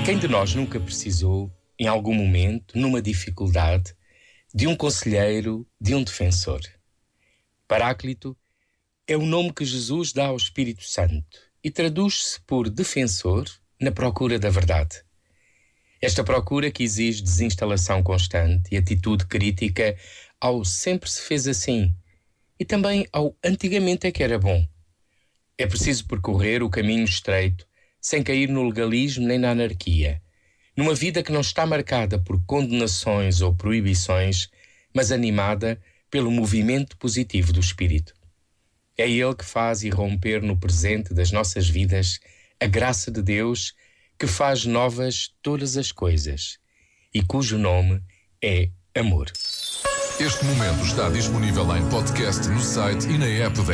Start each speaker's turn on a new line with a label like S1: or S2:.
S1: Quem de nós nunca precisou, em algum momento, numa dificuldade, de um conselheiro, de um defensor? Paráclito é o nome que Jesus dá ao Espírito Santo e traduz-se por defensor na procura da verdade. Esta procura que exige desinstalação constante e atitude crítica ao sempre se fez assim e também ao antigamente é que era bom. É preciso percorrer o caminho estreito sem cair no legalismo nem na anarquia, numa vida que não está marcada por condenações ou proibições, mas animada pelo movimento positivo do Espírito. É Ele que faz irromper no presente das nossas vidas a graça de Deus que faz novas todas as coisas e cujo nome é amor.
S2: Este momento está disponível em podcast no site e na app da